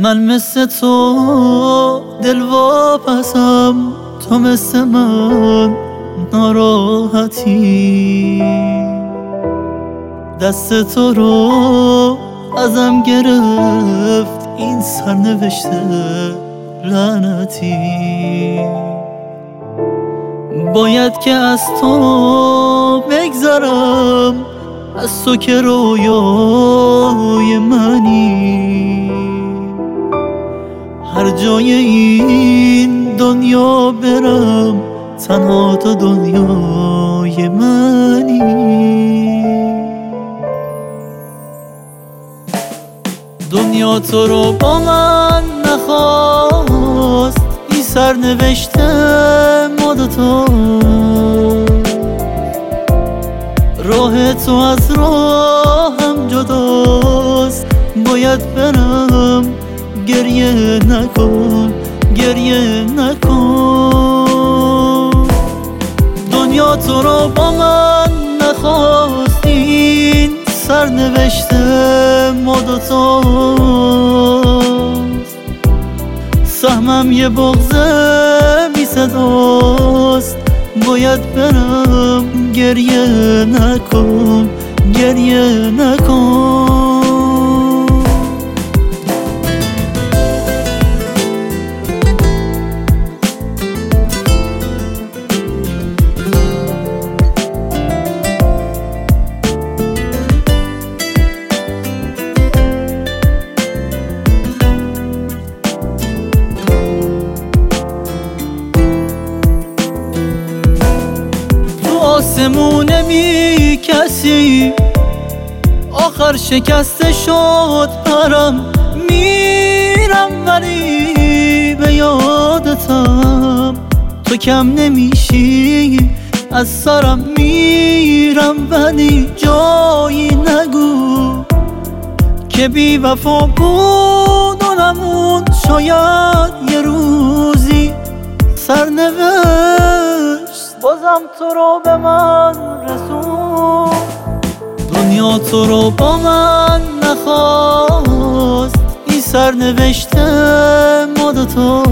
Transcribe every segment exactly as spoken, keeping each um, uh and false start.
من مثل تو دل واپسم، تو مثل من ناراحتی. دست تو رو ازم گرفت این سرنوشت لعنتی. باید که از تو بگذرم، از تو که رویای منی. هر جای این دنیا برم، تنها تو دنیای منی. دنیا تو رو با من نخواست، این سرنوشت ما دوتا. راه تو از راهم جداست، باید برم. گریه نکن، گریه نکن. دنیا تو رو با من نخواست، این سرنوشت ما دوتاست. سهمم یه بغضه بی صداست، باید برم. گریه نکن، گریه نکن. آسمون بی کسی آخر شکسته شد پرم. میرم ولی به یادتم، تو کم نمیشی از سرم. میرم ولی جایی نگو که بی وفا بود و نمون. شاید یه روزی سرنوشت بازم تو رو به من رسون. دنیا تو رو با من نخواست، این سرنوشت ما دوتا.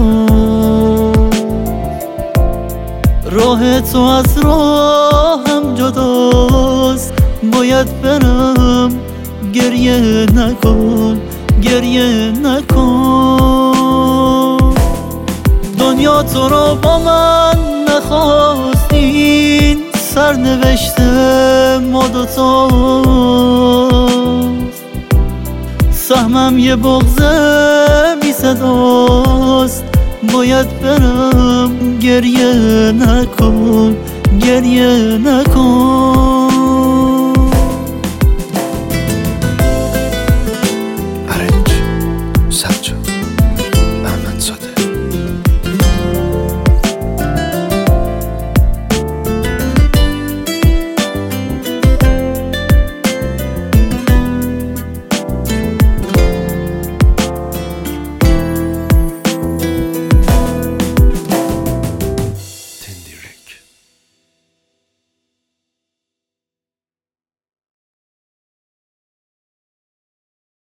راه تو از راهم جداست، باید برم. گریه نکن، گریه نکن. دنیا تو رو با من نخواست، این سرنوشت ما دوتاست. سهمم یه بغضه بی صداست، باید برم. گریه نکن، گریه نکن.